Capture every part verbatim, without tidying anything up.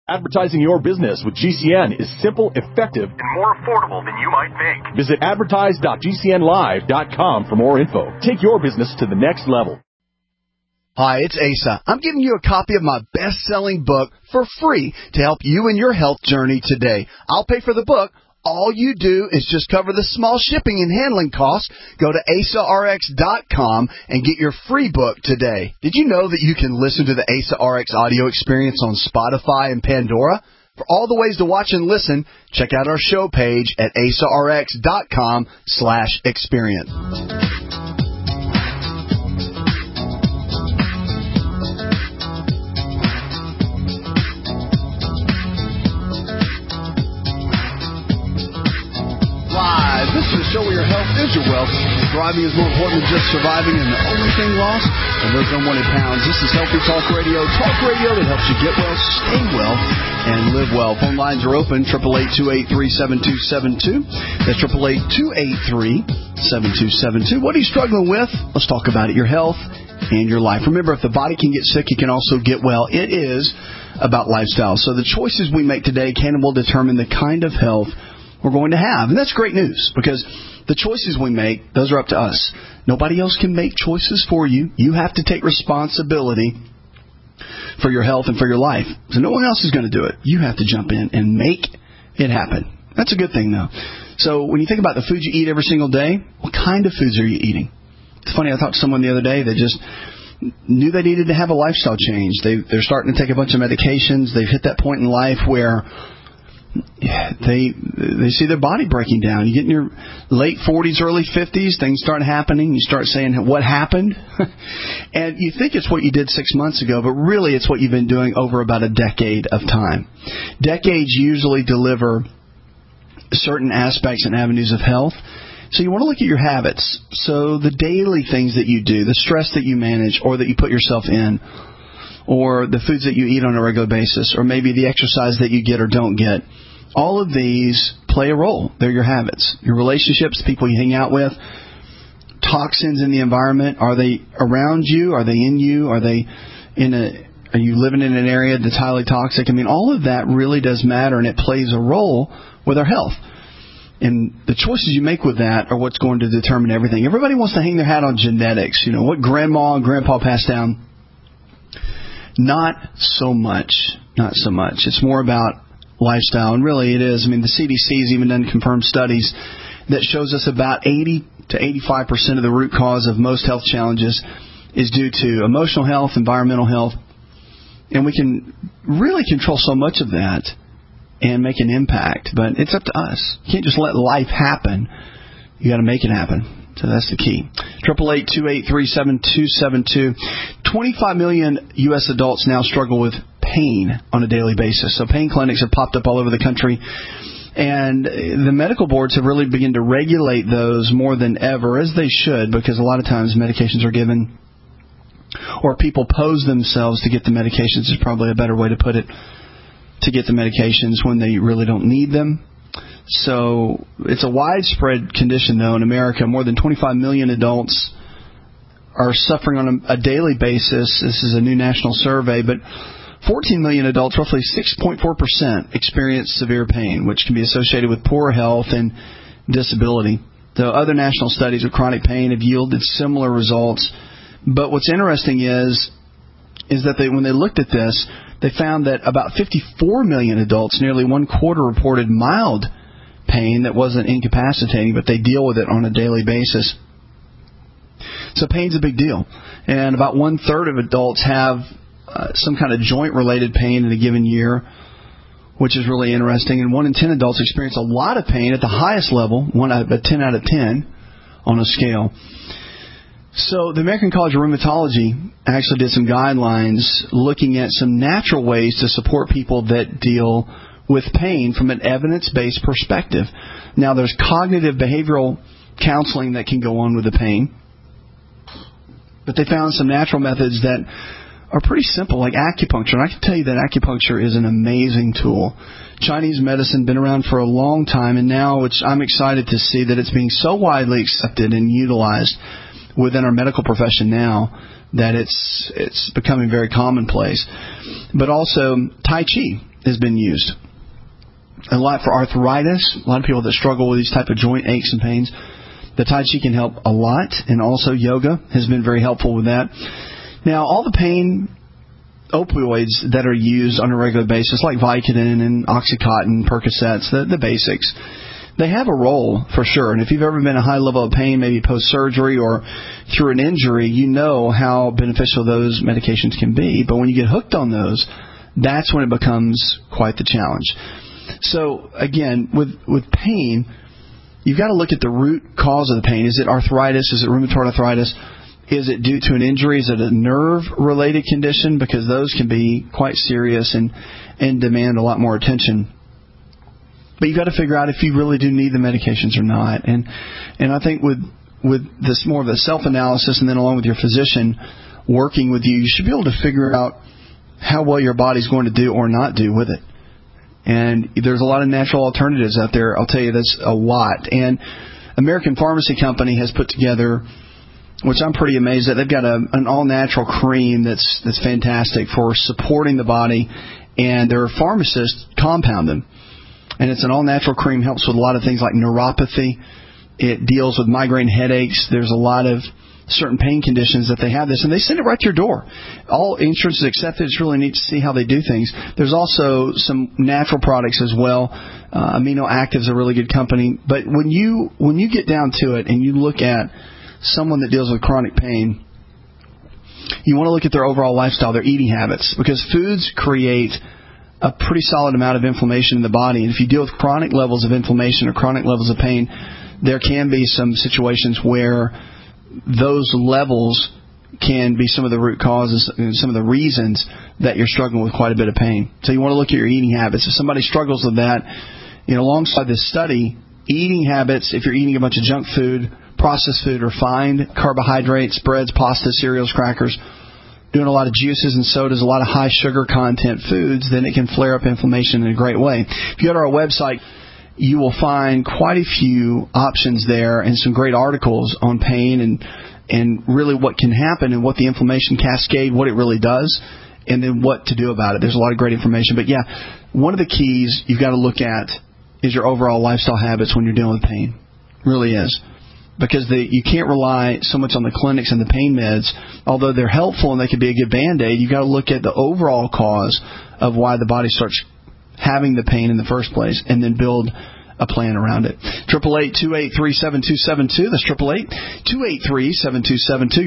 Advertising your business with G C N is simple, effective, and more affordable than you might think. Visit advertise dot g c n live dot com for more info. Take your business to the next level. Hi, it's Asa. I'm giving you a copy of my best-selling book for free to help you in your health journey today. I'll pay for the book. All you do is just cover the small shipping and handling costs. Go to asa r x dot com and get your free book today. Did you know that you can listen to the Asa R X audio experience on Spotify and Pandora? For all the ways to watch and listen, check out our show page at asa r x dot com slash experience. This is a show where your health is your wealth. Thriving is more important than just surviving, and the only thing lost are those unwanted pounds. This is Healthy Talk Radio. Talk radio that helps you get well, stay well, and live well. Phone lines are open, eight eight eight, two eight three, seven two seven two. That's eight eight eight, two eight three, seven two seven two. What are you struggling with? Let's talk about it. Your health and your life. Remember, if the body can get sick, it can also get well. It is about lifestyle. So the choices we make today can and will determine the kind of health we're going to have. And that's great news, because the choices we make, those are up to us. Nobody else can make choices for you. You have to take responsibility for your health and for your life. So no one else is going to do it. You have to jump in and make it happen. That's a good thing, though. So when you think about the food you eat every single day, what kind of foods are you eating? It's funny, I talked to someone the other day that just knew they needed to have a lifestyle change. They, they're starting to take a bunch of medications. They've hit that point in life where they they see their body breaking down. You get in your late forties, early fifties, things start happening. You start saying, what happened? And you think it's what you did six months ago, but really it's what you've been doing over about a decade of time. Decades usually deliver certain aspects and avenues of health. So you want to look at your habits. So the daily things that you do, the stress that you manage or that you put yourself in, or the foods that you eat on a regular basis, or maybe the exercise that you get or don't get. All of these play a role. They're your habits. Your relationships, the people you hang out with, toxins in the environment. Are they around you? Are they in you? Are they in a? Are you living in an area that's highly toxic? I mean, all of that really does matter, and it plays a role with our health. And the choices you make with that are what's going to determine everything. Everybody wants to hang their hat on genetics. You know, what grandma and grandpa passed down. Not so much. Not so much. It's more about lifestyle. And really it is. I mean, the C D C has even done confirmed studies that shows us about eighty to eighty-five percent of the root cause of most health challenges is due to emotional health, environmental health. And we can really control so much of that and make an impact. But it's up to us. You can't just let life happen. You got to make it happen. So that's the key. eight eight eight, two eight three, seven two seven two. twenty-five million U S adults now struggle with pain on a daily basis. So pain clinics have popped up all over the country. And the medical boards have really begun to regulate those more than ever, as they should, because a lot of times medications are given, or people pose themselves to get the medications is probably a better way to put it, to get the medications when they really don't need them. So it's a widespread condition, though, in America. More than twenty-five million adults are suffering on a, a daily basis. This is a new national survey, but fourteen million adults, roughly six point four percent, experience severe pain, which can be associated with poor health and disability. So other national studies of chronic pain have yielded similar results. But what's interesting is, is that they, when they looked at this, they found that about fifty-four million adults, nearly one quarter, reported mild pain that wasn't incapacitating, but they deal with it on a daily basis. So pain's a big deal. And about one-third of adults have uh, some kind of joint-related pain in a given year, which is really interesting. And one in ten adults experience a lot of pain at the highest level, one a ten out of ten on a scale. So the American College of Rheumatology actually did some guidelines looking at some natural ways to support people that deal with pain from an evidence-based perspective. Now, there's cognitive behavioral counseling that can go on with the pain, but they found some natural methods that are pretty simple, like acupuncture. And I can tell you that acupuncture is an amazing tool. Chinese medicine been around for a long time, and now it's, I'm excited to see that it's being so widely accepted and utilized within our medical profession now that it's it's becoming very commonplace. But also Tai Chi. has been used. A lot for arthritis, a lot of people that struggle with these type of joint aches and pains. The Tai Chi can help a lot, and also yoga has been very helpful with that. Now, all the pain opioids that are used on a regular basis, like Vicodin and Oxycontin, Percocets, the, the basics, they have a role for sure. And if you've ever been in a high level of pain, maybe post-surgery or through an injury, you know how beneficial those medications can be. But when you get hooked on those, that's when it becomes quite the challenge. So, again, with, with pain, you've got to look at the root cause of the pain. Is it arthritis? Is it rheumatoid arthritis? Is it due to an injury? Is it a nerve-related condition? Because those can be quite serious and, and demand a lot more attention. But you've got to figure out if you really do need the medications or not. And and I think with with this more of a self-analysis and then along with your physician working with you, you should be able to figure out how well your body's going to do or not do with it. And there's a lot of natural alternatives out there. I'll tell you this a lot. And American Pharmacy Company has put together, which I'm pretty amazed at, they've got a, an all-natural cream that's that's fantastic for supporting the body, and their pharmacists compound them. And it's an all-natural cream, helps with a lot of things like neuropathy. It deals with migraine headaches. There's a lot of certain pain conditions that they have this, and they send it right to your door. All insurance is accepted. It's really neat to see how they do things. There's also some natural products as well. Uh, Amino Active's a really good company. But when you when you get down to it and you look at someone that deals with chronic pain, you want to look at their overall lifestyle, their eating habits, because foods create a pretty solid amount of inflammation in the body. And if you deal with chronic levels of inflammation or chronic levels of pain, there can be some situations where those levels can be some of the root causes and some of the reasons that you're struggling with quite a bit of pain. So you want to look at your eating habits. If somebody struggles with that, you know, alongside this study, eating habits, if you're eating a bunch of junk food, processed food, refined carbohydrates, breads, pasta, cereals, crackers, doing a lot of juices and sodas, a lot of high sugar content foods, then it can flare up inflammation in a great way. If you go to our website, you will find quite a few options there and some great articles on pain and and really what can happen and what the inflammation cascade, what it really does, and then what to do about it. There's a lot of great information. But, yeah, one of the keys you've got to look at is your overall lifestyle habits when you're dealing with pain. It really is. Because the, you can't rely so much on the clinics and the pain meds. Although they're helpful and they can be a good Band-Aid, you've got to look at the overall cause of why the body starts having the pain in the first place, and then build a plan around it. eight eight eight, two eight three, seven two seven two. That's eight eight eight, two eight three, seven two seven two.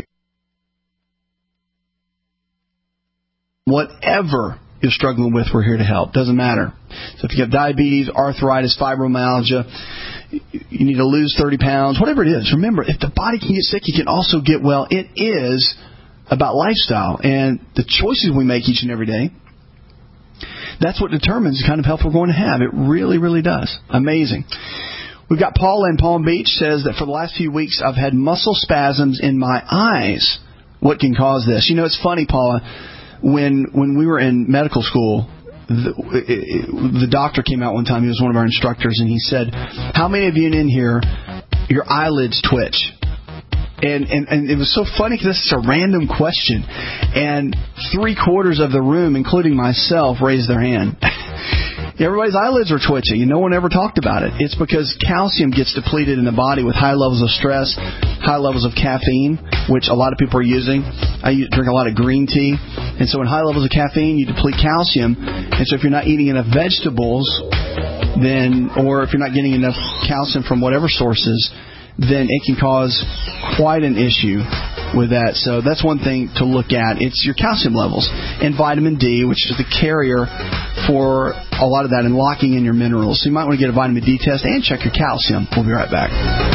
Whatever you're struggling with, we're here to help. Doesn't matter. So if you have diabetes, arthritis, fibromyalgia, you need to lose thirty pounds, whatever it is, remember, if the body can get sick, you can also get well. It is about lifestyle and the choices we make each and every day. That's what determines the kind of health we're going to have. It really, really does. Amazing. We've got Paula in Palm Beach says that for the last few weeks I've had muscle spasms in my eyes. What can cause this? You know, it's funny, Paula, when when we were in medical school, the, the doctor came out one time. He was one of our instructors, and he said, how many of you in here, your eyelids twitch? And, and and it was so funny because this is a random question. And three quarters of the room, including myself, raised their hand. Everybody's eyelids are twitching, and no one ever talked about it. It's because calcium gets depleted in the body with high levels of stress, high levels of caffeine, which a lot of people are using. I drink a lot of green tea. And so in high levels of caffeine, you deplete calcium. And so if you're not eating enough vegetables, then, or if you're not getting enough calcium from whatever sources, then it can cause quite an issue with that. So that's one thing to look at. It's your calcium levels and vitamin D, which is the carrier for a lot of that and locking in your minerals. So you might want to get a vitamin D test and check your calcium. We'll be right back.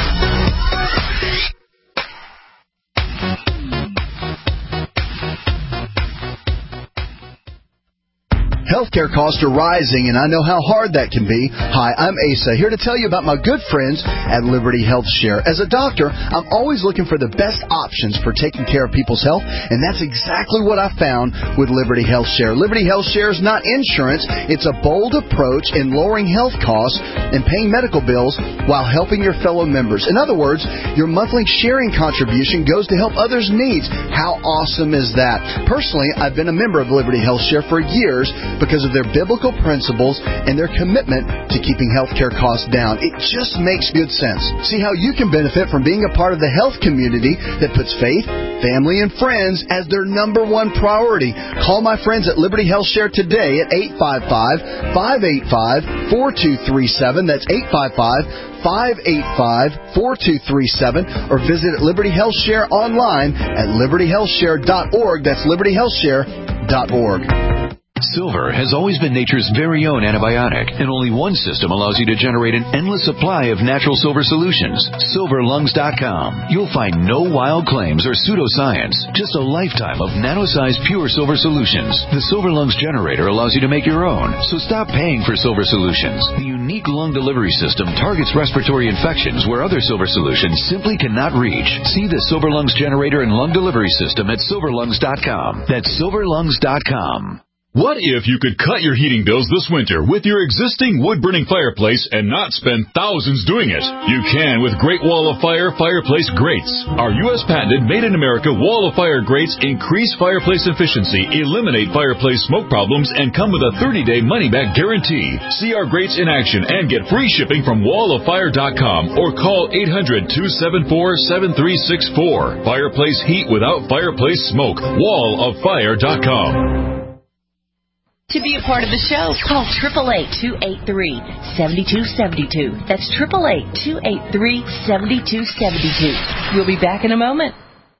Healthcare costs are rising, and I know how hard that can be. Hi, I'm Asa, here to tell you about my good friends at Liberty Health Share. As a doctor, I'm always looking for the best options for taking care of people's health, and that's exactly what I found with Liberty Health Share. Liberty Health Share is not insurance. It's a bold approach in lowering health costs and paying medical bills while helping your fellow members. In other words, your monthly sharing contribution goes to help others' needs. How awesome is that? Personally, I've been a member of Liberty Health Share for years because of their biblical principles and their commitment to keeping healthcare costs down. It just makes good sense. See how you can benefit from being a part of the health community that puts faith, family, and friends as their number one priority. Call my friends at Liberty Health Share today at eight five five, five eight five, four two three seven. That's eight five five, five eight five, four two three seven. Or visit Liberty Health Share online at liberty health share dot org. That's liberty health share dot org. Silver has always been nature's very own antibiotic, and only one system allows you to generate an endless supply of natural silver solutions. silver lungs dot com. You'll find no wild claims or pseudoscience, just a lifetime of nano-sized pure silver solutions. The Silver Lungs generator allows you to make your own, so stop paying for silver solutions. The unique lung delivery system targets respiratory infections where other silver solutions simply cannot reach. See the Silver Lungs generator and lung delivery system at silver lungs dot com. That's silver lungs dot com. What if you could cut your heating bills this winter with your existing wood-burning fireplace and not spend thousands doing it? You can with Great Wall of Fire fireplace grates. Our U S patented made-in-America Wall of Fire grates increase fireplace efficiency, eliminate fireplace smoke problems, and come with a thirty-day money-back guarantee. See our grates in action and get free shipping from wall of fire dot com or call eight hundred, two seven four, seven three six four. Fireplace heat without fireplace smoke. wall of fire dot com. To be a part of the show, call eight eight eight, two eight three, seven two seven two. That's eight eight eight, two eight three, seven two seven two. We'll be back in a moment.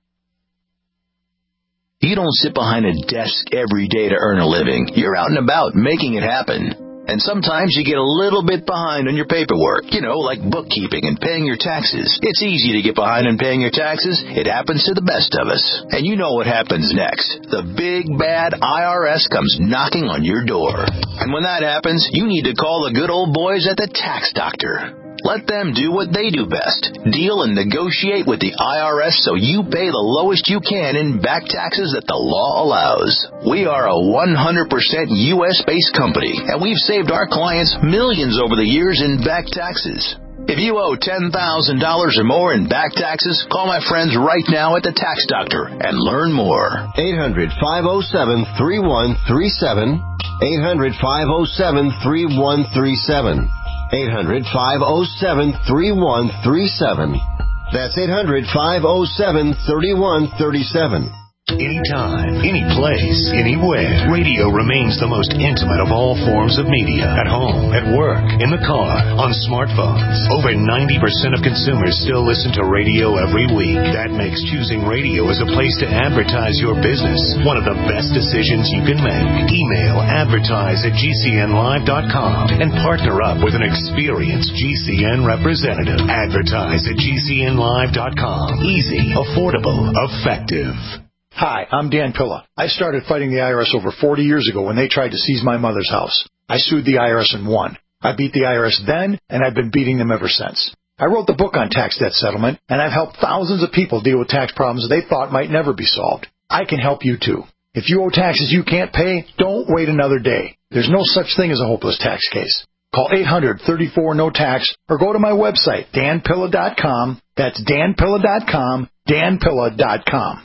You don't sit behind a desk every day to earn a living. You're out and about making it happen. And sometimes you get a little bit behind on your paperwork, you know, like bookkeeping and paying your taxes. It's easy to get behind on paying your taxes. It happens to the best of us. And you know what happens next. The big, bad I R S comes knocking on your door. And when that happens, you need to call the good old boys at the Tax Doctor. Let them do what they do best. Deal and negotiate with the I R S so you pay the lowest you can in back taxes that the law allows. We are a one hundred percent U S-based company, and we've saved our clients millions over the years in back taxes. If you owe ten thousand dollars or more in back taxes, call my friends right now at the Tax Doctor and learn more. eight hundred, five oh seven, three one three seven. eight hundred, five oh seven, three one three seven. eight hundred, five oh seven, three one three seven. That's eight hundred, five oh seven, three one three seven. Anytime, any place, anywhere, radio remains the most intimate of all forms of media. At home, at work, in the car, on smartphones. Over ninety percent of consumers still listen to radio every week. That makes choosing radio as a place to advertise your business one of the best decisions you can make. Email advertise at G C N live dot com and partner up with an experienced G C N representative. Advertise at G C N live dot com. Easy, affordable, effective. Hi, I'm Dan Pilla. I started fighting the I R S over forty years ago when they tried to seize my mother's house. I sued the I R S and won. I beat the I R S then, and I've been beating them ever since. I wrote the book on tax debt settlement, and I've helped thousands of people deal with tax problems they thought might never be solved. I can help you too. If you owe taxes you can't pay, don't wait another day. There's no such thing as a hopeless tax case. Call eight hundred, thirty-four, no tax or go to my website, dan pilla dot com. That's dan pilla dot com, dan pilla dot com.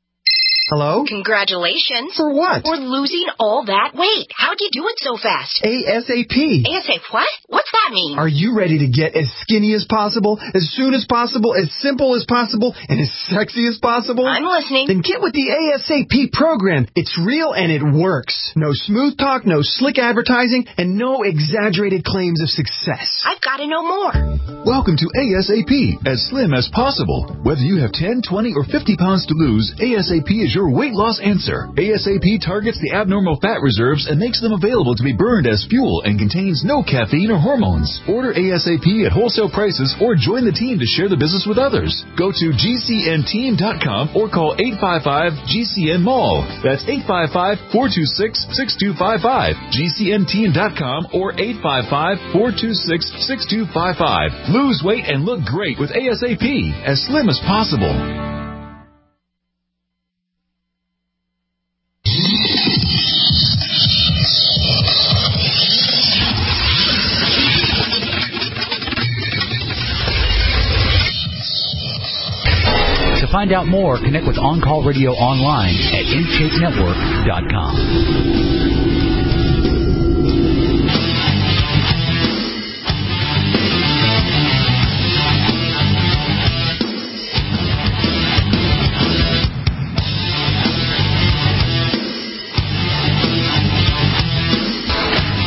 Hello? Congratulations. For what? For losing all that weight. How'd you do it so fast? ASAP. ASAP what? What's that mean? Are you ready to get as skinny as possible, as soon as possible, as simple as possible, and as sexy as possible? I'm listening. Then get with the ASAP program. It's real and it works. No smooth talk, no slick advertising, and no exaggerated claims of success. I've got to know more. Welcome to ASAP, as slim as possible. Whether you have ten, twenty, or fifty pounds to lose, ASAP is your weight loss answer. ASAP targets the abnormal fat reserves and makes them available to be burned as fuel and contains no caffeine or hormones. Order ASAP at wholesale prices or join the team to share the business with others. Go to G C N team dot com or call eight five five G C N mall. That's eight five five, four two six, six two five five. G C N team dot com or eight five five, four two six, six two five five. Lose weight and look great with ASAP, as slim as possible. To find out more, connect with On Call Radio online at in shape network dot com.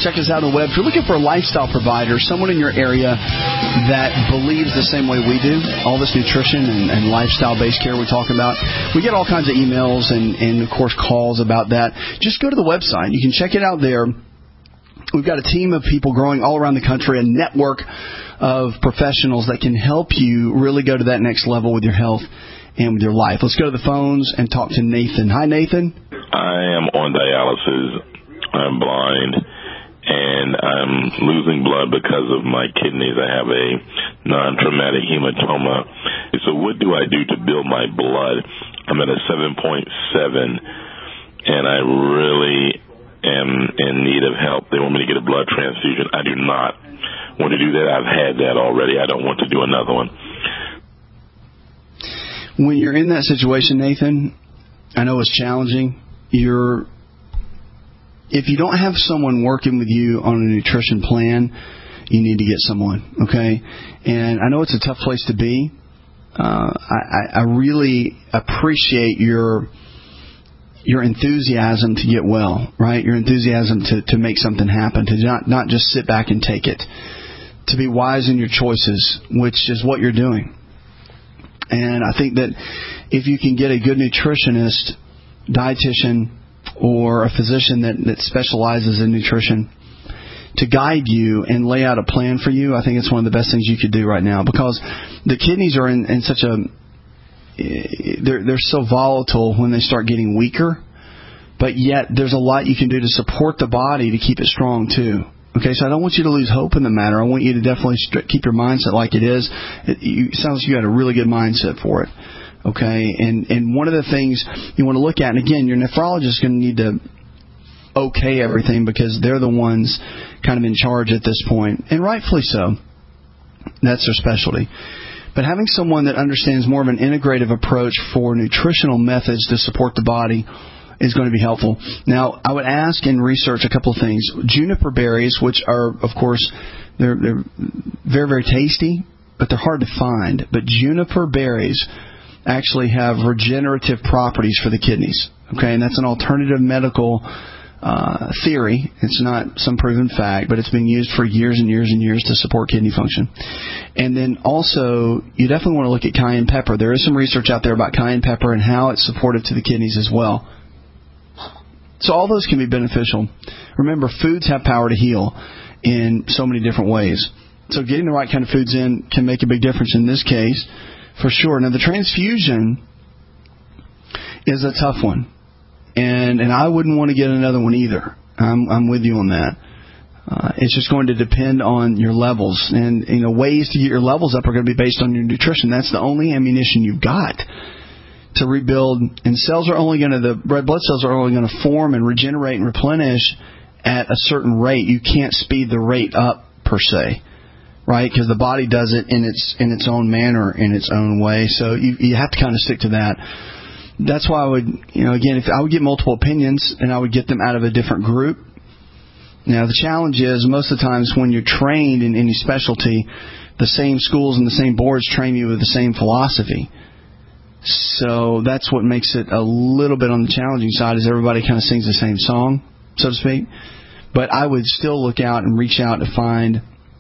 check us out on the web. If you're looking for a lifestyle provider, someone in your area that believes the same way we do, all this nutrition and, and lifestyle-based care we talk about, we get all kinds of emails and, and, of course, calls about that. Just go to the website. You can check it out there. We've got a team of people growing all around the country, a network of professionals that can help you really go to that next level with your health and with your life. Let's go to the phones and talk to Nathan. Hi, Nathan. I am on dialysis. I'm blind, and I'm losing blood because of my kidneys. I have a non-traumatic hematoma. So what do I do to build my blood? I'm at a seven point seven, and I really am in need of help. They want me to get a blood transfusion. I do not want to do that. I've had that already. I don't want to do another one. When you're in that situation, Nathan, I know it's challenging. You're If you don't have someone working with you on a nutrition plan, you need to get someone, okay? And I know it's a tough place to be. Uh, I, I really appreciate your your enthusiasm to get well, right? Your enthusiasm to, to make something happen, to not, not just sit back and take it, to be wise in your choices, which is what you're doing. And I think that if you can get a good nutritionist, dietitian, or a physician that, that specializes in nutrition to guide you and lay out a plan for you, I think it's one of the best things you could do right now, because the kidneys are in, in such a they're they're so volatile when they start getting weaker, but yet there's a lot you can do to support the body to keep it strong too. Okay, so I don't want you to lose hope in the matter. I want you to definitely st- keep your mindset like it is. It, you, it sounds like you got a really good mindset for it. Okay, and, and one of the things you want to look at, and again, your nephrologist is going to need to okay everything because they're the ones kind of in charge at this point, and rightfully so. That's their specialty. But having someone that understands more of an integrative approach for nutritional methods to support the body is going to be helpful. Now, I would ask and research a couple of things. Juniper berries, which are, of course, they're, they're very, very tasty, but they're hard to find. But juniper berries actually have regenerative properties for the kidneys. Okay, and that's an alternative medical uh, theory. It's not some proven fact, but it's been used for years and years and years to support kidney function. And then also, you definitely want to look at cayenne pepper. There is some research out there about cayenne pepper and how it's supportive to the kidneys as well. So all those can be beneficial. Remember, foods have power to heal in so many different ways. So getting the right kind of foods in can make a big difference in this case, for sure. Now, the transfusion is a tough one. And and I wouldn't want to get another one either. I'm I'm with you on that. Uh, it's just going to depend on your levels. And, you know, ways to get your levels up are going to be based on your nutrition. That's the only ammunition you've got to rebuild. And cells are only going to, the red blood cells are only going to form and regenerate and replenish at a certain rate. You can't speed the rate up, per se. Right, because the body does it in its in its own manner, in its own way. So you you have to kind of stick to that. That's why I would, you know, again, if I would get multiple opinions and I would get them out of a different group. Now the challenge is most of the times when you're trained in any specialty, the same schools and the same boards train you with the same philosophy. So that's what makes it a little bit on the challenging side, is everybody kind of sings the same song, so to speak. But I would still look out and reach out to find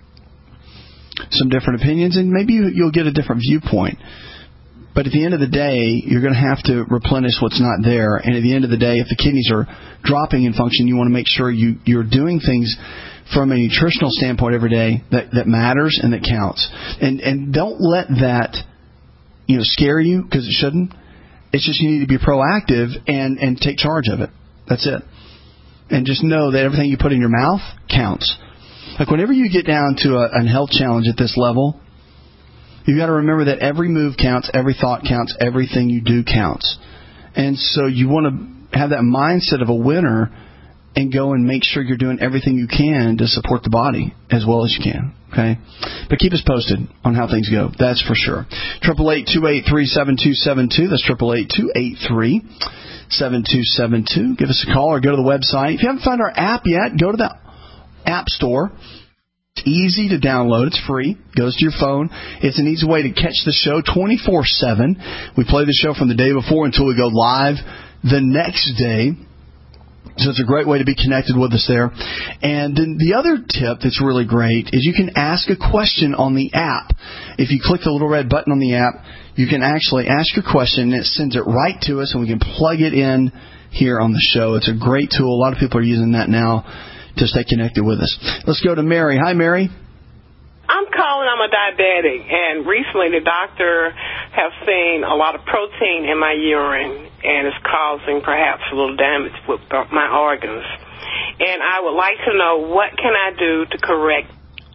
some different opinions, and maybe you'll get a different viewpoint. But at the end of the day, you're going to have to replenish what's not there. And at the end of the day, if the kidneys are dropping in function, you want to make sure you, you're doing things from a nutritional standpoint every day that, that matters and that counts. And and don't let that, you know, scare you, because it shouldn't. It's just you need to be proactive and, and take charge of it. That's it. And just know that everything you put in your mouth counts. Like whenever you get down to a, a health challenge at this level, you've got to remember that every move counts, every thought counts, everything you do counts. And so you want to have that mindset of a winner and go and make sure you're doing everything you can to support the body as well as you can. Okay? But keep us posted on how things go. That's for sure. eight eight eight, two eight three, seven two seven two. That's eight eight eight, two eight three, seven two seven two. Give us a call or go to the website. If you haven't found our app yet, go to the App Store. It's easy to download. It's free. It goes to your phone. It's an easy way to catch the show twenty-four seven. We play the show from the day before until we go live the next day. So it's a great way to be connected with us there. And then the other tip that's really great is you can ask a question on the app. If you click the little red button on the app, you can actually ask your question, and it sends it right to us, and we can plug it in here on the show. It's a great tool. A lot of people are using that now to stay connected with us. Let's go to Mary. Hi, Mary. I'm calling. I'm a diabetic, and recently the doctor has seen a lot of protein in my urine, and it's causing perhaps a little damage with my organs. And I would like to know, what can I do to correct?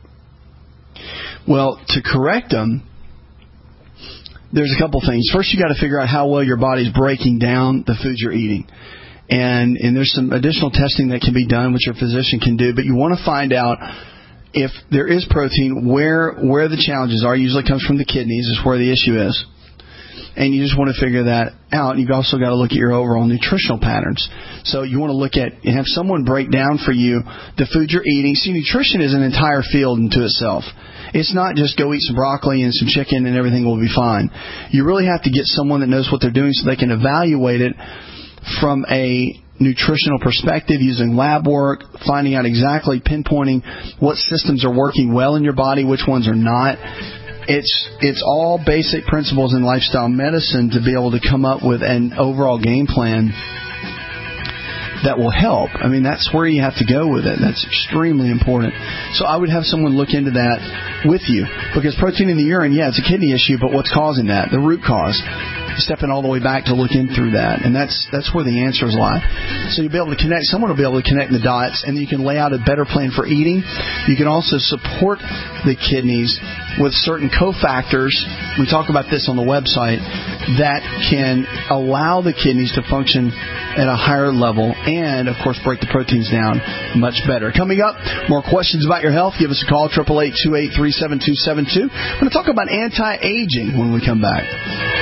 Well, to correct them, there's a couple things. First, you got to figure out how well your body's breaking down the foods you're eating. And and there's some additional testing that can be done, which your physician can do. But you want to find out if there is protein, where where the challenges are. Usually comes from the kidneys, is where the issue is. And you just want to figure that out. You've also got to look at your overall nutritional patterns. So you want to look at and have someone break down for you the food you're eating. See, nutrition is an entire field into itself. It's not just go eat some broccoli and some chicken and everything will be fine. You really have to get someone that knows what they're doing so they can evaluate it from a nutritional perspective, using lab work, finding out exactly, pinpointing what systems are working well in your body, which ones are not. It's it's all basic principles in lifestyle medicine to be able to come up with an overall game plan that will help. I mean, that's where you have to go with it. That's extremely important. So I would have someone look into that with you. Because protein in the urine, yeah, it's a kidney issue, but what's causing that? The root cause. Stepping all the way back to look in through that. And that's that's where the answers lie. So you'll be able to connect, someone will be able to connect the dots, and then you can lay out a better plan for eating. You can also support the kidneys with certain cofactors, we talk about this on the website, that can allow the kidneys to function at a higher level and, of course, break the proteins down much better. Coming up, more questions about your health. Give us a call, eight eight eight, two eight three, seven two seven two. We're going to talk about anti-aging when we come back.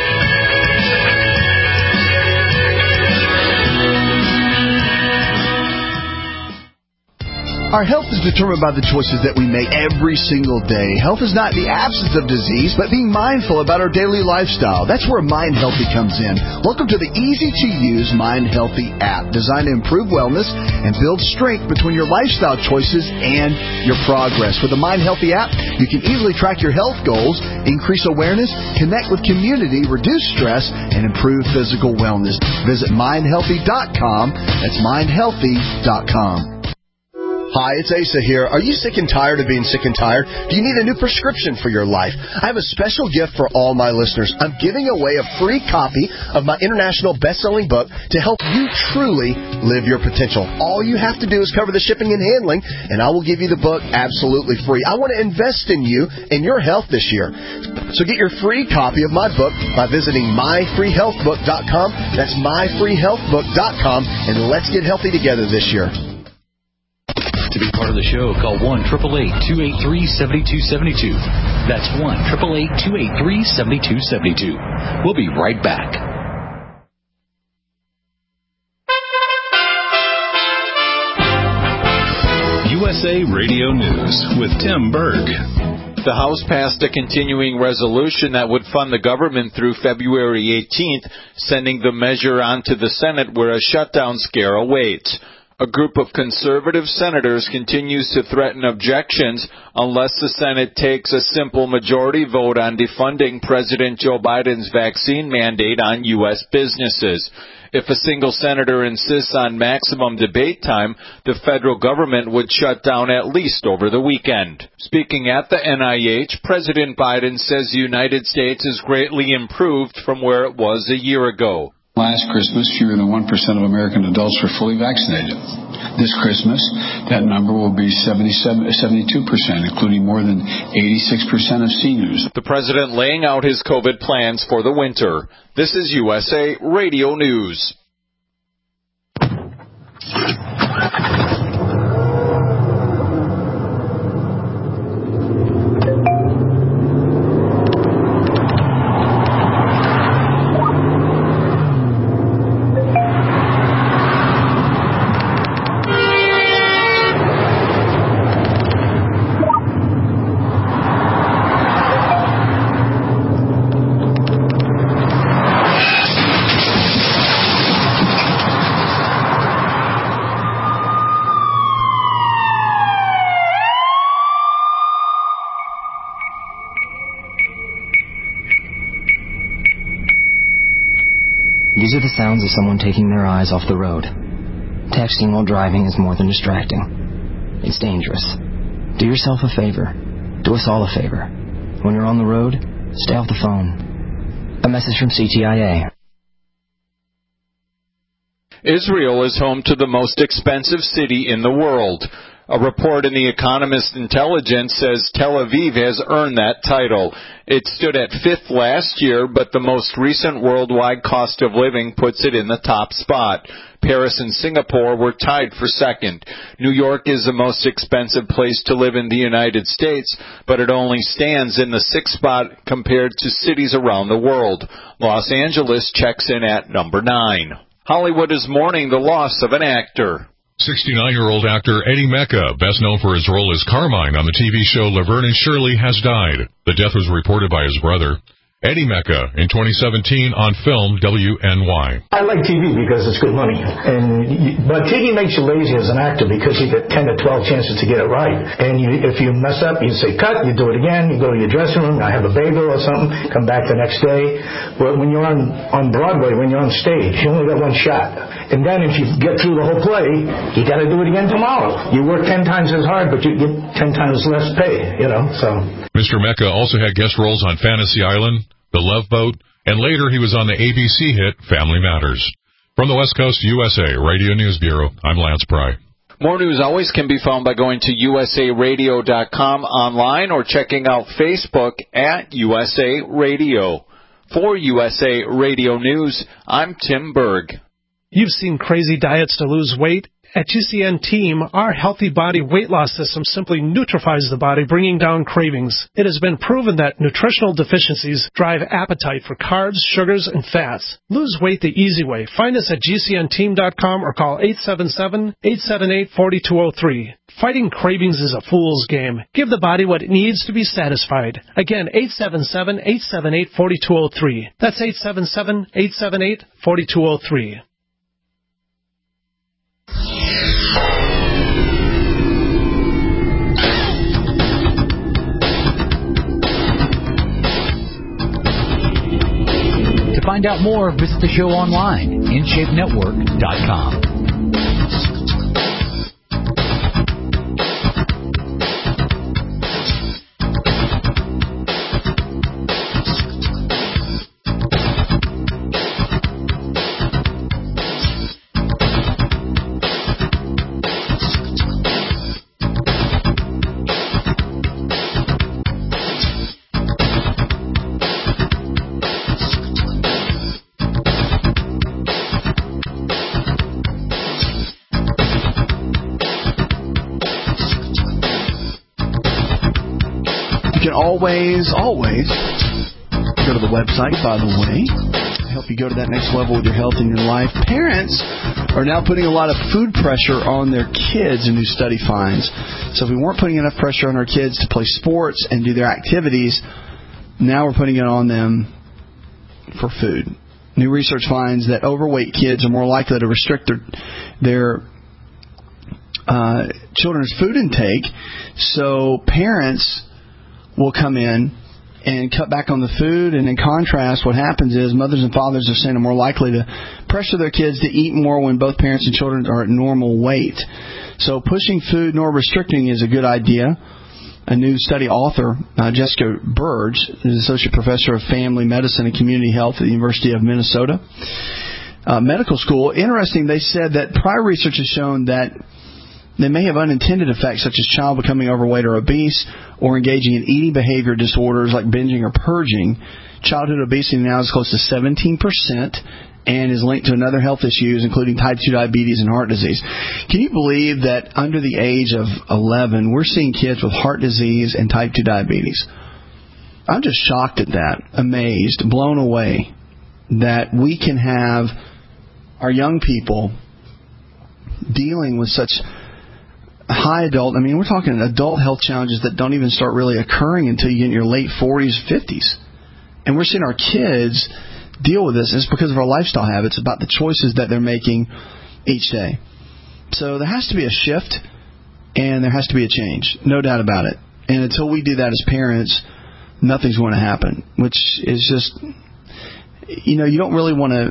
Our health is determined by the choices that we make every single day. Health is not the absence of disease, but being mindful about our daily lifestyle. That's where Mind Healthy comes in. Welcome to the easy-to-use Mind Healthy app, designed to improve wellness and build strength between your lifestyle choices and your progress. With the Mind Healthy app, you can easily track your health goals, increase awareness, connect with community, reduce stress, and improve physical wellness. Visit mind healthy dot com. That's mind healthy dot com. Hi, it's Asa here. Are you sick and tired of being sick and tired? Do you need a new prescription for your life? I have a special gift for all my listeners. I'm giving away a free copy of my international best-selling book to help you truly live your potential. All you have to do is cover the shipping and handling, and I will give you the book absolutely free. I want to invest in you and your health this year. So get your free copy of my book by visiting my free health book dot com. That's my free health book dot com, and let's get healthy together this year. To be part of the show, call one eight eight eight, two eight three, seven two seven two. That's one eight eight eight, two eight three, seven two seven two. We'll be right back. U S A Radio News with Tim Berg. The House passed a continuing resolution that would fund the government through February eighteenth, sending the measure on to the Senate where a shutdown scare awaits. A group of conservative senators continues to threaten objections unless the Senate takes a simple majority vote on defunding President Joe Biden's vaccine mandate on U S businesses. If a single senator insists on maximum debate time, the federal government would shut down at least over the weekend. Speaking at the N I H, President Biden says the United States is greatly improved from where it was a year ago. Last Christmas, fewer than one percent of American adults were fully vaccinated. This Christmas, that number will be seventy-seven, seventy-two percent, including more than eighty-six percent of seniors. The president laying out his COVID plans for the winter. This is U S A Radio News. These are the sounds of someone taking their eyes off the road. Texting while driving is more than distracting. It's dangerous. Do yourself a favor. Do us all a favor. When you're on the road, stay off the phone. A message from C T I A. Israel is home to the most expensive city in the world. A report in The Economist Intelligence says Tel Aviv has earned that title. It stood at fifth last year, but the most recent worldwide cost of living puts it in the top spot. Paris and Singapore were tied for second. New York is the most expensive place to live in the United States, but it only stands in the sixth spot compared to cities around the world. Los Angeles checks in at number nine. Hollywood is mourning the loss of an actor. sixty-nine-year-old actor Eddie Mecca, best known for his role as Carmine on the T V show Laverne and Shirley, has died. The death was reported by his brother. Eddie Mecca in twenty seventeen on film W N Y. I like T V because it's good money, and you, but T V makes you lazy as an actor because you get ten to twelve chances to get it right. And you, if you mess up, you say cut, you do it again, you go to your dressing room, I have a bagel or something, come back the next day. But when you're on, on Broadway, when you're on stage, you only got one shot. And then if you get through the whole play, you got to do it again tomorrow. You work ten times as hard, but you get ten times less pay, you know, so. Mister Mecca also had guest roles on Fantasy Island, The Love Boat, and later he was on the A B C hit Family Matters. From the West Coast U S A Radio News Bureau, I'm Lance Pry. More news always can be found by going to U S A radio dot com online or checking out Facebook at U S A Radio. For U S A Radio News, I'm Tim Berg. You've seen crazy diets to lose weight. At G C N Team, our Healthy Body weight loss system simply neutralizes the body, bringing down cravings. It has been proven that nutritional deficiencies drive appetite for carbs, sugars, and fats. Lose weight the easy way. Find us at G C N team dot com or call eight seven seven, eight seven eight, four two zero three. Fighting cravings is a fool's game. Give the body what it needs to be satisfied. Again, eight seven seven, eight seven eight, four two zero three. That's eight seven seven, eight seven eight, four two zero three. To find out more, visit the show online, in shape network dot com. Always, always go to the website, by the way, to help you go to that next level with your health and your life. Parents are now putting a lot of food pressure on their kids, a new study finds. So if we weren't putting enough pressure on our kids to play sports and do their activities, now we're putting it on them for food. New research finds that overweight kids are more likely to restrict their, their uh, children's food intake. So parents will come in and cut back on the food, and in contrast, what happens is mothers and fathers are saying are more likely to pressure their kids to eat more when both parents and children are at normal weight. So pushing food nor restricting is a good idea. A new study author, uh, Jessica Burge, is Associate Professor of Family Medicine and Community Health at the University of Minnesota uh, Medical School. Interesting, they said that prior research has shown that they may have unintended effects such as child becoming overweight or obese or engaging in eating behavior disorders like binging or purging. Childhood obesity now is close to seventeen percent and is linked to another health issues, including type two diabetes and heart disease. Can you believe that under the age of eleven, we're seeing kids with heart disease and type two diabetes? I'm just shocked at that, amazed, blown away that we can have our young people dealing with such high adult, I mean, we're talking adult health challenges that don't even start really occurring until you get in your late forties, fifties. And we're seeing our kids deal with this. It's because of our lifestyle habits, about the choices that they're making each day. So there has to be a shift, and there has to be a change. No doubt about it. And until we do that as parents, nothing's going to happen, which is just, you know, you don't really want to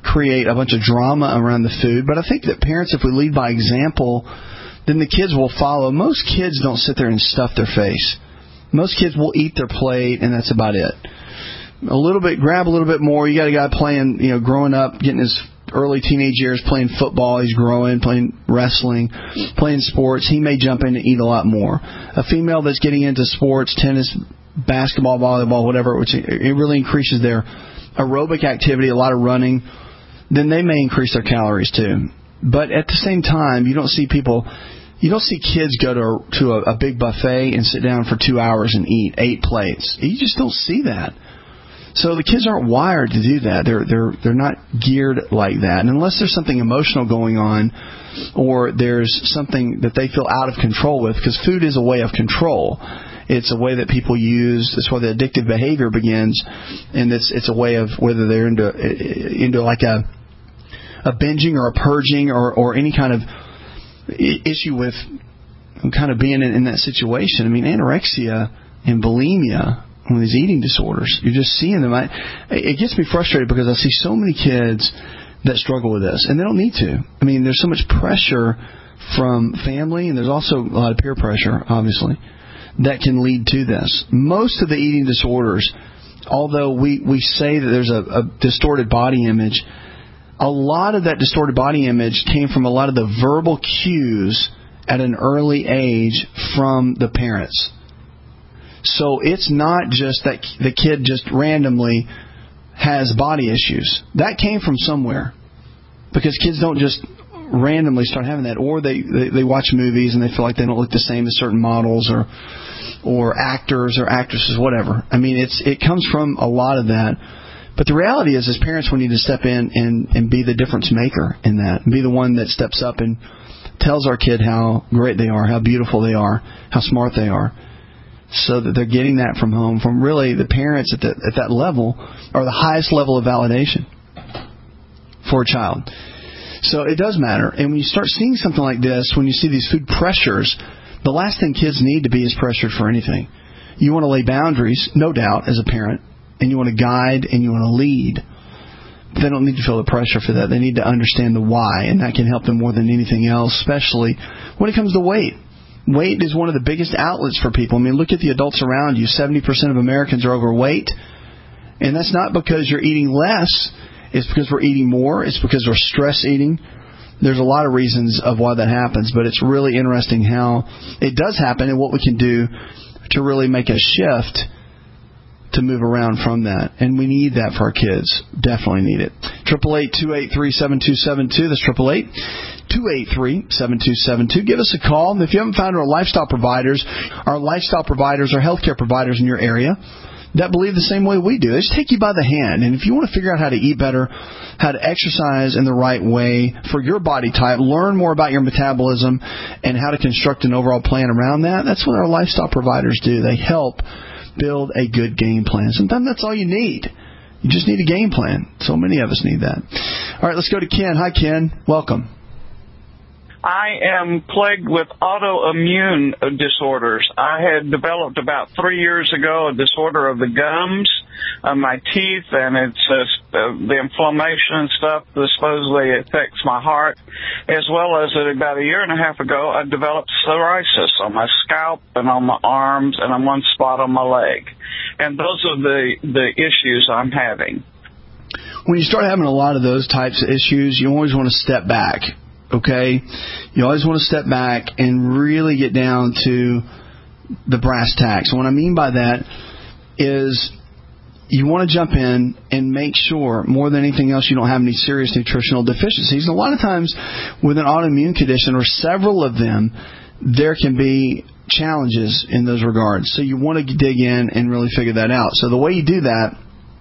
create a bunch of drama around the food. But I think that parents, if we lead by example, then the kids will follow. Most kids don't sit there and stuff their face. Most kids will eat their plate, and that's about it. A little bit, grab a little bit more. You got a guy playing, you know, growing up, getting his early teenage years, playing football. He's growing, playing wrestling, playing sports. He may jump in and eat a lot more. A female that's getting into sports, tennis, basketball, volleyball, whatever, which it really increases their aerobic activity, a lot of running, then they may increase their calories too. But at the same time, you don't see people, you don't see kids go to, to a, a big buffet and sit down for two hours and eat eight plates. You just don't see that. So the kids aren't wired to do that. They're they're they're not geared like that. And unless there's something emotional going on, or there's something that they feel out of control with, because food is a way of control. It's a way that people use. That's where the addictive behavior begins, and it's it's a way of whether they're into into like a a binging or a purging or or any kind of issue with kind of being in, in that situation. I mean, anorexia and bulimia, one of these eating disorders, you're just seeing them. I, it gets me frustrated because I see so many kids that struggle with this, and they don't need to. I mean, there's so much pressure from family, and there's also a lot of peer pressure, obviously, that can lead to this. Most of the eating disorders, although we, we say that there's a, a distorted body image, a lot of that distorted body image came from a lot of the verbal cues at an early age from the parents. So it's not just that the kid just randomly has body issues. That came from somewhere, because kids don't just randomly start having that, or they, they, they watch movies and they feel like they don't look the same as certain models or or actors or actresses, whatever. I mean, it's it comes from a lot of that. But the reality is, as parents, we need to step in and, and be the difference maker in that, and be the one that steps up and tells our kid how great they are, how beautiful they are, how smart they are, so that they're getting that from home, from really the parents at, the, at that level, are the highest level of validation for a child. So it does matter. And when you start seeing something like this, when you see these food pressures, the last thing kids need to be is pressured for anything. You want to lay boundaries, no doubt, as a parent, and you want to guide and you want to lead. But they don't need to feel the pressure for that. They need to understand the why, and that can help them more than anything else, especially when it comes to weight. Weight is one of the biggest outlets for people. I mean, look at the adults around you. seventy percent of Americans are overweight, and that's not because you're eating less. It's because we're eating more. It's because we're stress eating. There's a lot of reasons of why that happens, but it's really interesting how it does happen and what we can do to really make a shift to move around from that. And we need that for our kids. Definitely need it. eight eight eight, two eight three, seven two seven two. That's eight eight eight, two eight three, seven two seven two. Give us a call. If you haven't found our lifestyle providers, our lifestyle providers are healthcare providers in your area that believe the same way we do. They just take you by the hand. And if you want to figure out how to eat better, how to exercise in the right way for your body type, learn more about your metabolism and how to construct an overall plan around that, that's what our lifestyle providers do. They help build a good game plan. Sometimes that's all you need. You just need a game plan. So many of us need that. All right, let's go to Ken. Hi, Ken. Welcome. I am plagued with autoimmune disorders. I had developed about three years ago a disorder of the gums, of my teeth, and it's uh, the inflammation and stuff that supposedly affects my heart, as well as uh, about a year and a half ago, I developed psoriasis on my scalp and on my arms and on one spot on my leg. And those are the, the issues I'm having. When you start having a lot of those types of issues, you always want to step back. Okay? You always want to step back and really get down to the brass tacks. And what I mean by that is you want to jump in and make sure, more than anything else, you don't have any serious nutritional deficiencies. And a lot of times with an autoimmune condition, or several of them, there can be challenges in those regards. So you want to dig in and really figure that out. So the way you do that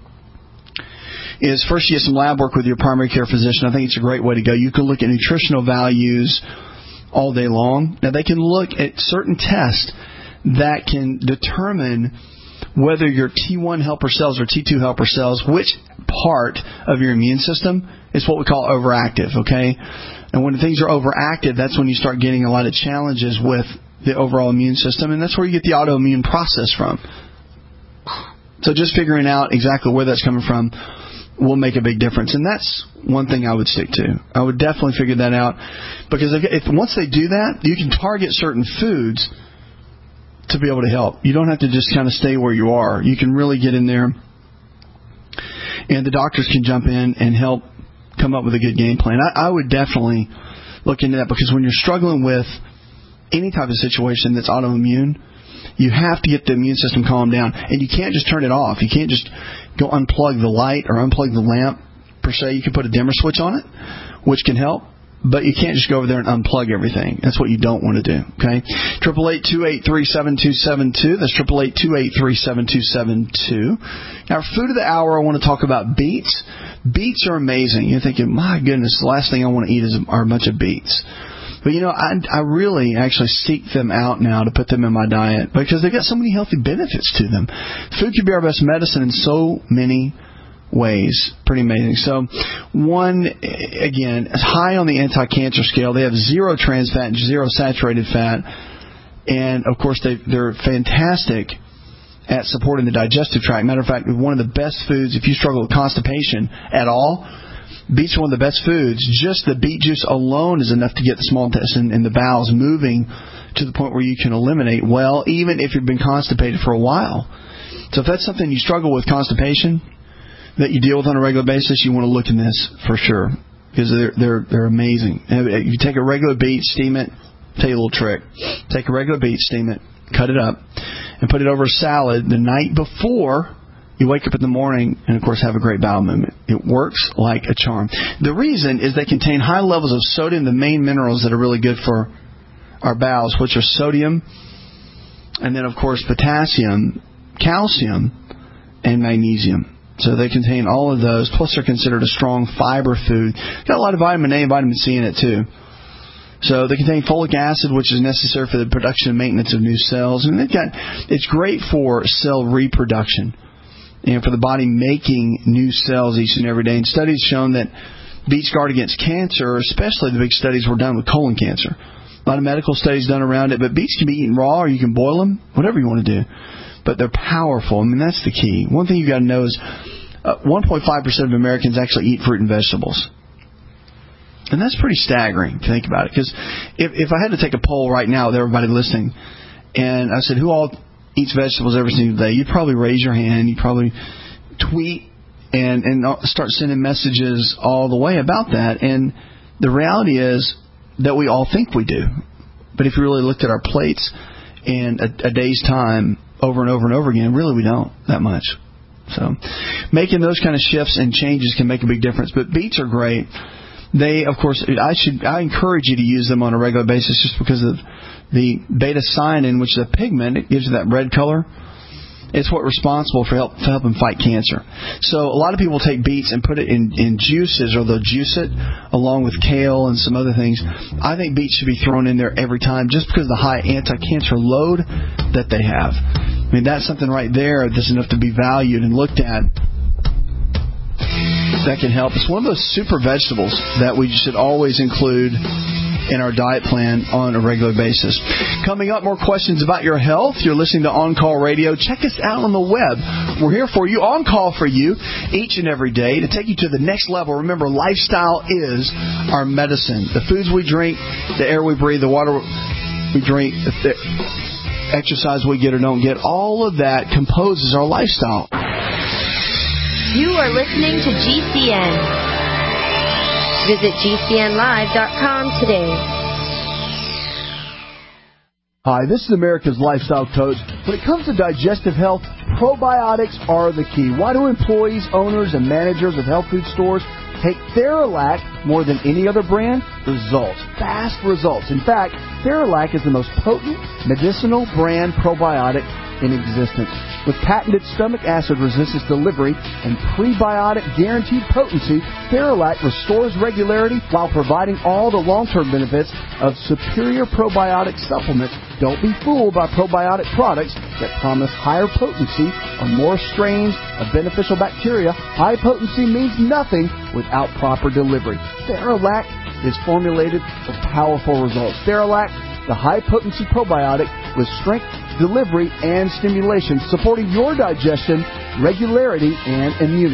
is first you get some lab work with your primary care physician. I think it's a great way to go. You can look at nutritional values all day long. Now, they can look at certain tests that can determine whether your T one helper cells or T two helper cells, which part of your immune system is what we call overactive, okay? And when things are overactive, that's when you start getting a lot of challenges with the overall immune system, and that's where you get the autoimmune process from. So just figuring out exactly where that's coming from will make a big difference. And that's one thing I would stick to. I would definitely figure that out, because if, if once they do that, you can target certain foods to be able to help. You don't have to just kind of stay where you are. You can really get in there, and the doctors can jump in and help come up with a good game plan. I, I would definitely look into that, because when you're struggling with any type of situation that's autoimmune, you have to get the immune system calmed down, and you can't just turn it off. You can't just go unplug the light or unplug the lamp, per se. You can put a dimmer switch on it, which can help, but you can't just go over there and unplug everything. That's what you don't want to do, okay? triple eight, two eight three, seven two seven two. That's triple eight, two eight three, seven two seven two. Now, food of the hour, I want to talk about beets. Beets are amazing. You're thinking, my goodness, the last thing I want to eat is are a bunch of beets. But, you know, I, I really actually seek them out now to put them in my diet, because they've got so many healthy benefits to them. Food can be our best medicine in so many ways. Pretty amazing. So, one, again, is high on the anti-cancer scale. They have zero trans fat and zero saturated fat. And, of course, they, they're fantastic at supporting the digestive tract. Matter of fact, one of the best foods, if you struggle with constipation at all, beets are one of the best foods. Just the beet juice alone is enough to get the small intestine and the bowels moving to the point where you can eliminate well, even if you've been constipated for a while. So if that's something you struggle with, constipation, that you deal with on a regular basis, you want to look in this for sure, because they're they're they're amazing. If you take a regular beet, steam it. I'll tell you a little trick. Take a regular beet, steam it, cut it up, and put it over a salad the night before you wake up in the morning, and, of course, have a great bowel movement. It works like a charm. The reason is they contain high levels of sodium, the main minerals that are really good for our bowels, which are sodium, and then, of course, potassium, calcium, and magnesium. So they contain all of those, plus they're considered a strong fiber food. Got a lot of vitamin A and vitamin C in it, too. So they contain folic acid, which is necessary for the production and maintenance of new cells. And they've got, it's great for cell reproduction and for the body making new cells each and every day. And studies shown that beets guard against cancer, especially the big studies were done with colon cancer. A lot of medical studies done around it, but beets can be eaten raw, or you can boil them, whatever you want to do. But they're powerful. I mean, that's the key. One thing you've got to know is uh, one point five percent of Americans actually eat fruit and vegetables. And that's pretty staggering to think about it. Because if, if I had to take a poll right now with everybody listening, and I said, who all eats vegetables every single day, you'd probably raise your hand. You'd probably tweet and, and start sending messages all the way about that. And the reality is that we all think we do. But if you really looked at our plates in a, a day's time over and over and over again, really we don't that much. So making those kind of shifts and changes can make a big difference. But beets are great. They, of course, I should I encourage you to use them on a regular basis, just because of the beta-cyanin, which is a pigment. It gives you that red color. It's what's responsible for, help, for helping fight cancer. So a lot of people take beets and put it in, in juices, or they'll juice it along with kale and some other things. I think beets should be thrown in there every time, just because of the high anti-cancer load that they have. I mean, that's something right there that's enough to be valued and looked at. That can help. It's one of those super vegetables that we should always include in our diet plan on a regular basis. Coming up, more questions about your health. You're listening to On Call Radio. Check us out on the web. We're here for you, on call for you, each and every day to take you to the next level. Remember, lifestyle is our medicine. The foods we drink, the air we breathe, the water we drink, the exercise we get or don't get, all of that composes our lifestyle. You are listening to G C N. Visit G C N live dot com today. Hi, this is America's Lifestyle Coach. When it comes to digestive health, probiotics are the key. Why do employees, owners, and managers of health food stores take Theralac more than any other brand? Results. Fast results. In fact, Theralac is the most potent medicinal brand probiotic in existence. With patented stomach acid resistance delivery and prebiotic guaranteed potency, Theralac restores regularity while providing all the long-term benefits of superior probiotic supplements. Don't be fooled by probiotic products that promise higher potency or more strains of beneficial bacteria. High potency means nothing without proper delivery. Theralac is formulated for powerful results. Theralac, the high-potency probiotic with strength, delivery, and stimulation, supporting your digestion, regularity, and immunity.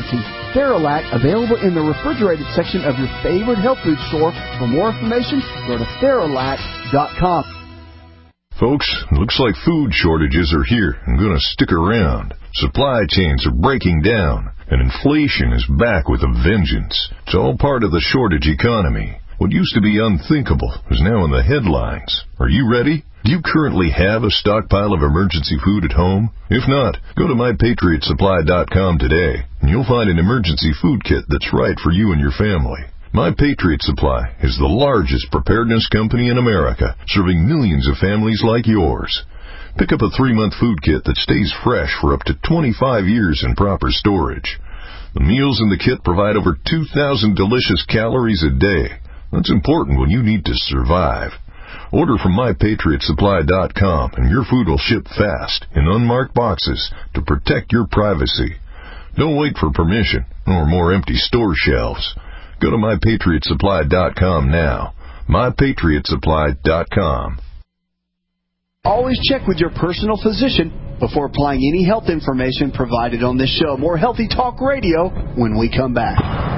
Theralac, available in the refrigerated section of your favorite health food store. For more information, go to Theralac dot com. Folks, looks like food shortages are here and going to stick around. Supply chains are breaking down, and inflation is back with a vengeance. It's all part of the shortage economy. What used to be unthinkable is now in the headlines. Are you ready? Do you currently have a stockpile of emergency food at home? If not, go to my patriot supply dot com today, and you'll find an emergency food kit that's right for you and your family. My Patriot Supply is the largest preparedness company in America, serving millions of families like yours. Pick up a three-month food kit that stays fresh for up to twenty-five years in proper storage. The meals in the kit provide over two thousand delicious calories a day. That's important when you need to survive. Order from my patriot supply dot com and your food will ship fast in unmarked boxes to protect your privacy. Don't wait for permission or more empty store shelves. Go to my patriot supply dot com now. my patriot supply dot com. Always check with your personal physician before applying any health information provided on this show. More Healthy Talk Radio when we come back.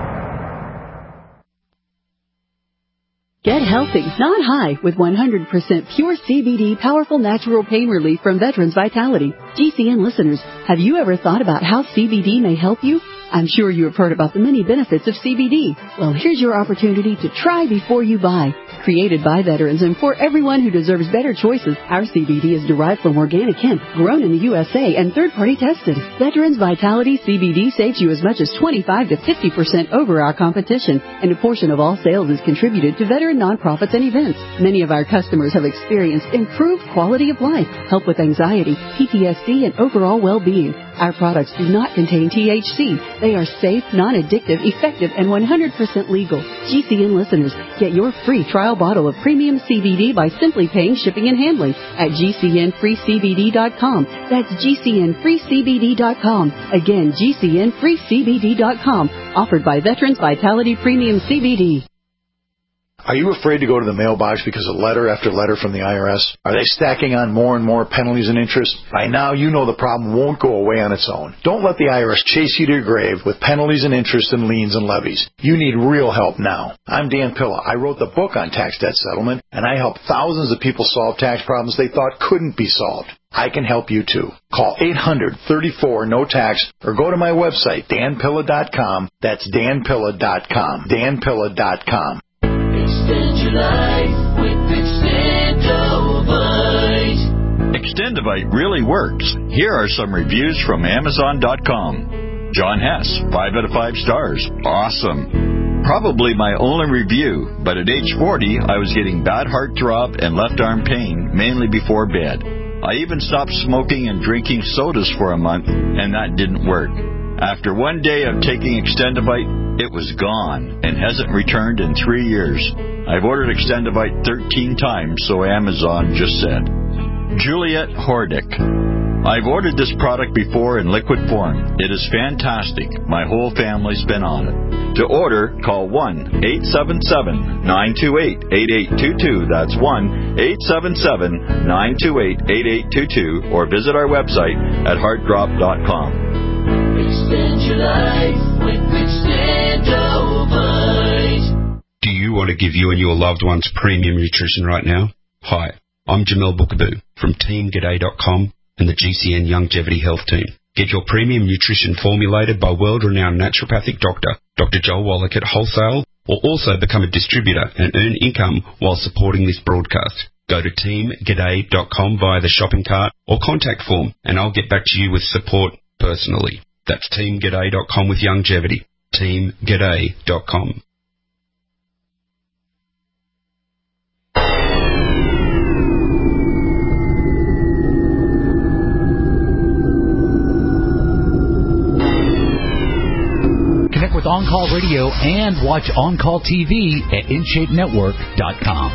Get healthy, not high, with one hundred percent pure C B D powerful natural pain relief from Veterans Vitality. G C N listeners, have you ever thought about how C B D may help you? I'm sure you have heard about the many benefits of C B D. Well, here's your opportunity to try before you buy. Created by veterans and for everyone who deserves better choices, our C B D is derived from organic hemp, grown in the U S A, and third-party tested. Veterans Vitality C B D saves you as much as twenty-five to fifty percent over our competition, and a portion of all sales is contributed to veteran nonprofits and events. Many of our customers have experienced improved quality of life, help with anxiety, P T S D, and overall well-being. Our products do not contain T H C. They are safe, non-addictive, effective, and one hundred percent legal. G C N listeners, get your free trial bottle of premium C B D by simply paying shipping and handling at G C N free C B D dot com. That's G C N free C B D dot com. Again, G C N free C B D dot com. Offered by Veterans Vitality Premium C B D. Are you afraid to go to the mailbox because of letter after letter from the I R S? Are they stacking on more and more penalties and interest? By now, you know the problem won't go away on its own. Don't let the I R S chase you to your grave with penalties and interest and liens and levies. You need real help now. I'm Dan Pilla. I wrote the book on tax debt settlement, and I help thousands of people solve tax problems they thought couldn't be solved. I can help you too. Call eight hundred, thirty-four, no tax or go to my website, dan pilla dot com. That's dan pilla dot com. dan pilla dot com. Extend your life with Extendovite. Extendovite really works. Here are some reviews from Amazon dot com. John Hess, five out of five stars. Awesome. Probably my only review, but at age forty, I was getting bad heartthrob and left arm pain, mainly before bed. I even stopped smoking and drinking sodas for a month, and that didn't work. After one day of taking Extendovite, it was gone and hasn't returned in three years. I've ordered Extendovite thirteen times, so Amazon just said. Juliet Hordick. I've ordered this product before in liquid form. It is fantastic. My whole family's been on it. To order, call one eight seven seven, nine two eight, eight eight two two. That's one eight seven seven, nine two eight, eight eight two two. Or visit our website at heart drop dot com. Extend your life with Extendovite. Do you want to give you and your loved ones premium nutrition right now? Hi, I'm Jamel Bookaboo from team g'day dot com and the G C N Longevity Health Team. Get your premium nutrition formulated by world-renowned naturopathic doctor, Doctor Joel Wallach at Wholesale, or also become a distributor and earn income while supporting this broadcast. Go to team g'day dot com via the shopping cart or contact form, and I'll get back to you with support personally. That's team g'day dot com with longevity. team g'day dot com. Connect with On Call Radio and watch On Call T V at in shape network dot com.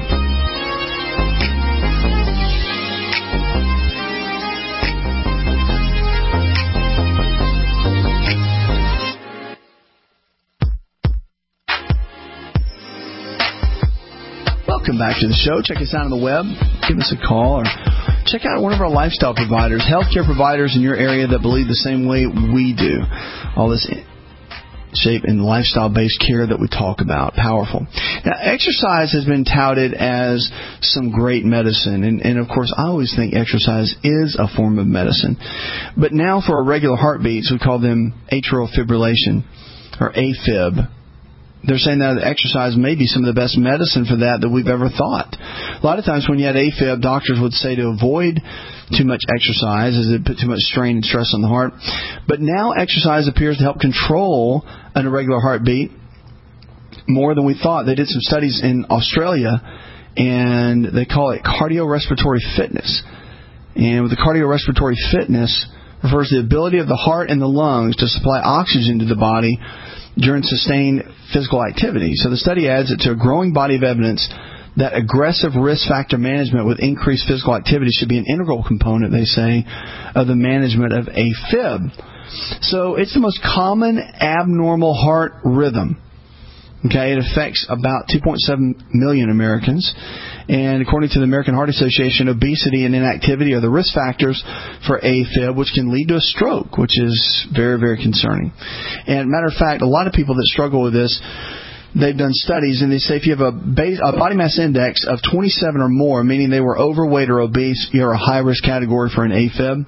Welcome back to the show. Check us out on the web. Give us a call or check out one of our lifestyle providers, healthcare providers in your area that believe the same way we do. All this shape and lifestyle-based care that we talk about. Powerful. Now, exercise has been touted as some great medicine, and, and of course, I always think exercise is a form of medicine. But now for irregular heartbeats, we call them atrial fibrillation, or AFib. They're saying that exercise may be some of the best medicine for that that we've ever thought. A lot of times when you had AFib, doctors would say to avoid too much exercise as it put too much strain and stress on the heart. But now exercise appears to help control an irregular heartbeat more than we thought. They did some studies in Australia, and they call it cardiorespiratory fitness. And with the cardiorespiratory fitness refers to the ability of the heart and the lungs to supply oxygen to the body during sustained physical activity. So the study adds it to a growing body of evidence that aggressive risk factor management with increased physical activity should be an integral component, they say, of the management of AFib. So it's the most common abnormal heart rhythm. Okay, it affects about two point seven million Americans. And according to the American Heart Association, obesity and inactivity are the risk factors for AFib, which can lead to a stroke, which is very, very concerning. And matter of fact, a lot of people that struggle with this, they've done studies, and they say if you have a, base, a body mass index of twenty-seven or more, meaning they were overweight or obese, you're a high-risk category for an AFib,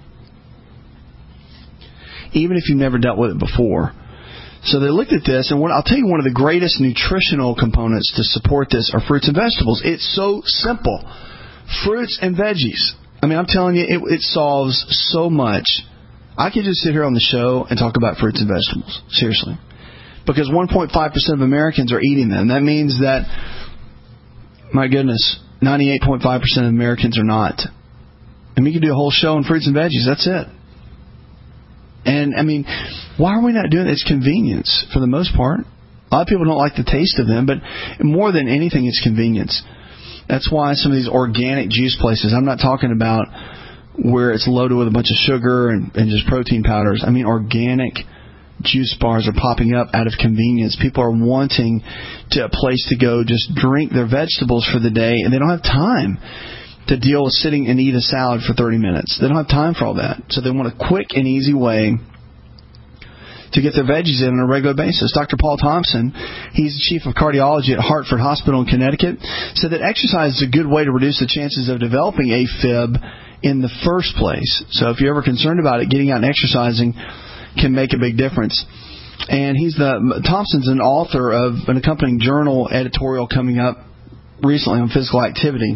even if you've never dealt with it before. So they looked at this, and what, I'll tell you one of the greatest nutritional components to support this are fruits and vegetables. It's so simple. Fruits and veggies. I mean, I'm telling you, it, it solves so much. I could just sit here on the show and talk about fruits and vegetables. Seriously. Because one point five percent of Americans are eating them. That means that, my goodness, ninety-eight point five percent of Americans are not. And we can do a whole show on fruits and veggies. That's it. And, I mean, why are we not doing it? It's convenience for the most part. A lot of people don't like the taste of them, but more than anything, it's convenience. That's why some of these organic juice places, I'm not talking about where it's loaded with a bunch of sugar and, and just protein powders. I mean, organic juice bars are popping up out of convenience. People are wanting to a place to go just drink their vegetables for the day, and they don't have time to deal with sitting and eat a salad for thirty minutes. They don't have time for all that. So they want a quick and easy way to get their veggies in on a regular basis. Doctor Paul Thompson, he's the chief of cardiology at Hartford Hospital in Connecticut, said that exercise is a good way to reduce the chances of developing AFib in the first place. So if you're ever concerned about it, getting out and exercising can make a big difference. And he's the Thompson's an author of an accompanying journal editorial coming up recently on physical activity.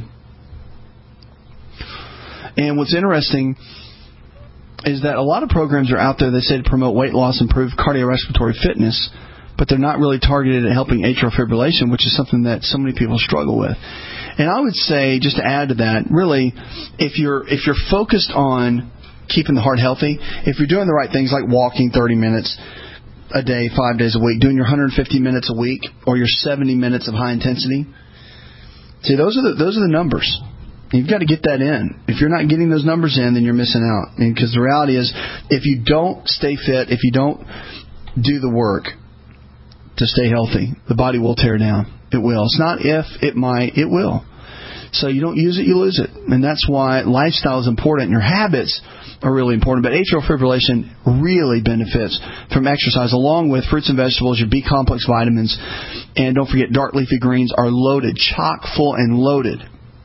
And what's interesting is that a lot of programs are out there that say to promote weight loss, improve cardiorespiratory fitness, but they're not really targeted at helping atrial fibrillation, which is something that so many people struggle with. And I would say, just to add to that, really, if you're if you're focused on keeping the heart healthy, if you're doing the right things like walking thirty minutes a day, five days a week, doing your one hundred fifty minutes a week, or your seventy minutes of high intensity, see, those are the those are the numbers. You've got to get that in. If you're not getting those numbers in, then you're missing out. Because the reality is, if you don't stay fit, if you don't do the work to stay healthy, the body will tear down. It will. It's not if, it might, it will. So you don't use it, you lose it. And that's why lifestyle is important. Your habits are really important. But atrial fibrillation really benefits from exercise, along with fruits and vegetables, your B complex vitamins. And don't forget, dark leafy greens are loaded, chock full and loaded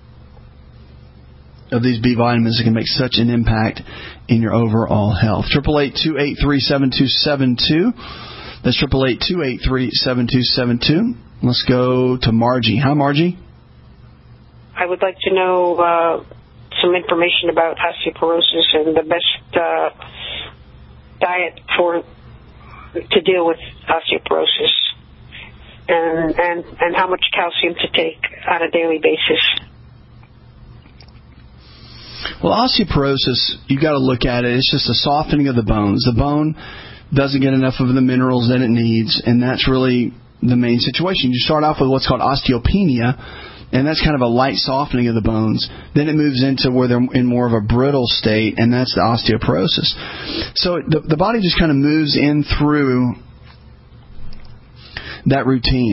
of these B vitamins that can make such an impact in your overall health. Triple eight two eight three seven two seven two. That's triple eight two eight three seven two seven two. Let's go to Margie. Hi, Margie. I would like to know uh, some information about osteoporosis and the best uh, diet for to deal with osteoporosis, and and and how much calcium to take on a daily basis. Well, osteoporosis, you've got to look at it. It's just a softening of the bones. The bone doesn't get enough of the minerals that it needs, and that's really the main situation. You start off with what's called osteopenia, and that's kind of a light softening of the bones. Then it moves into where they're in more of a brittle state, and that's the osteoporosis. So the, the body just kind of moves in through that routine.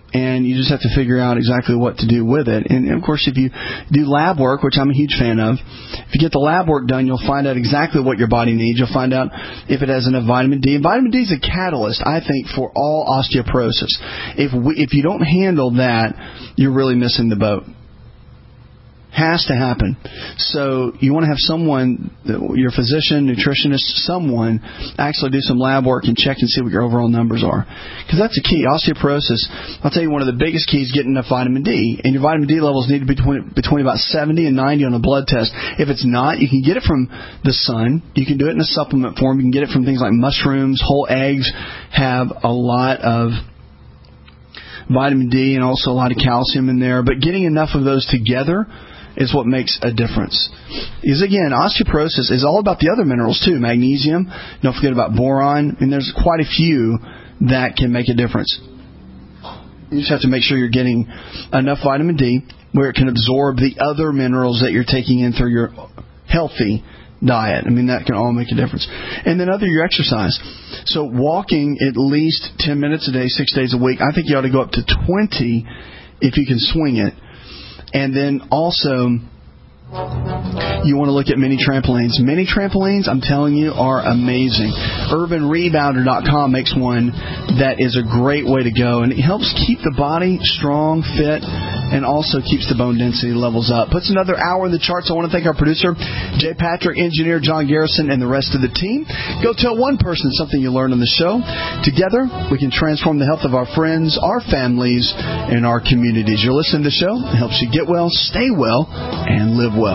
and you just have to figure out exactly what to do with it. And, of course, if you do lab work, which I'm a huge fan of, if you get the lab work done, you'll find out exactly what your body needs. You'll find out if it has enough vitamin D. And vitamin D is a catalyst, I think, for all osteoporosis. If we, if you don't handle that, you're really missing the boat. Has to happen. So you want to have someone, your physician, nutritionist, someone actually do some lab work and check and see what your overall numbers are. Because that's the key. Osteoporosis, I'll tell you, one of the biggest keys is getting enough vitamin D. And your vitamin D levels need to be between, between about seventy and ninety on a blood test. If it's not, you can get it from the sun. You can do it in a supplement form. You can get it from things like mushrooms. Whole eggs have a lot of vitamin D and also a lot of calcium in there. But getting enough of those together is what makes a difference. Is again, osteoporosis is all about the other minerals too. Magnesium, don't forget about boron, and there's quite a few that can make a difference. You just have to make sure you're getting enough vitamin D where it can absorb the other minerals that you're taking in through your healthy diet. I mean, that can all make a difference. And then other, your exercise. So walking at least ten minutes a day, six days a week. I think you ought to go up to twenty if you can swing it. And then also, you want to look at mini trampolines. Mini trampolines, I'm telling you, are amazing. Urban Rebounder dot com makes one that is a great way to go. And it helps keep the body strong, fit, and also keeps the bone density levels up. Puts another hour in the charts. I want to thank our producer, Jay Patrick, engineer John Garrison, and the rest of the team. Go tell one person something you learned on the show. Together, we can transform the health of our friends, our families, and our communities. You're listening to the show. It helps you get well, stay well, and live well.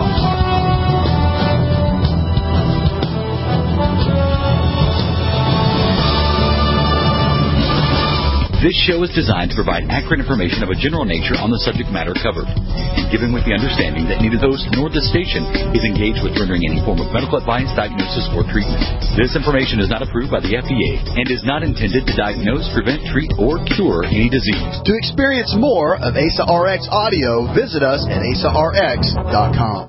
This show is designed to provide accurate information of a general nature on the subject matter covered, and given with the understanding that neither the host nor the station is engaged with rendering any form of medical advice, diagnosis, or treatment. This information is not approved by the F D A and is not intended to diagnose, prevent, treat, or cure any disease. To experience more of A S A R X audio, visit us at A S A R X dot com.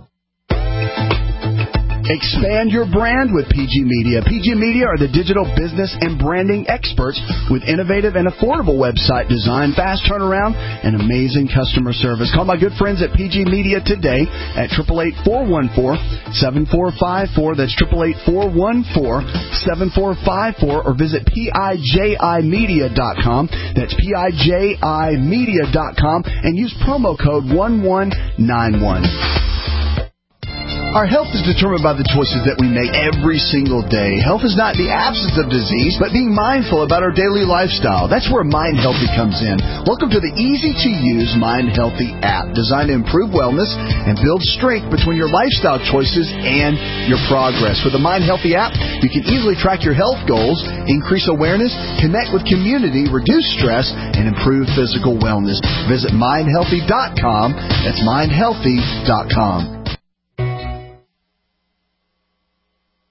Expand your brand with P G Media. P G Media are the digital business and branding experts with innovative and affordable website design, fast turnaround, and amazing customer service. Call my good friends at P G Media today at eight eight eight, four one four, seven four five four. That's eight eight eight, four one four, seven four five four. Or visit P I J I media dot com. That's P I J I media dot com. And use promo code one one nine one. Our health is determined by the choices that we make every single day. Health is not the absence of disease, but being mindful about our daily lifestyle. That's where Mind Healthy comes in. Welcome to the easy-to-use Mind Healthy app, designed to improve wellness and build strength between your lifestyle choices and your progress. With the Mind Healthy app, you can easily track your health goals, increase awareness, connect with community, reduce stress, and improve physical wellness. Visit mind healthy dot com. That's mind healthy dot com.